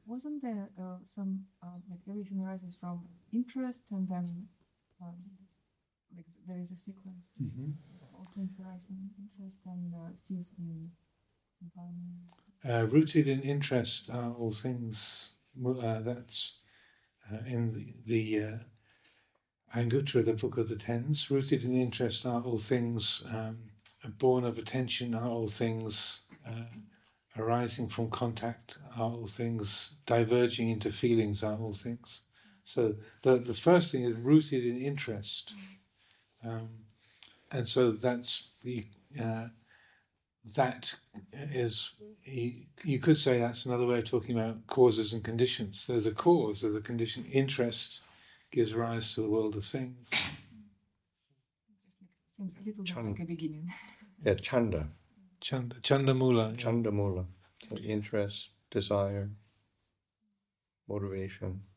wasn't there some like everything arises from interest, and then like there is a sequence. All things arise from interest and cease in environment. Rooted in interest are all things. That's in the Anguttara, the Book of the Tens. Rooted in interest are all things. Born of attention are all things. Arising from contact are all things. Diverging into feelings are all things. So the first thing is rooted in interest, and so that's the that is, you could say that's another way of talking about causes and conditions. There's a cause, there's a condition. Interest gives rise to the world of things. Seems a little bit like a beginning. Yeah, chanda. Chandamula. Chandamula. So interest, desire, motivation.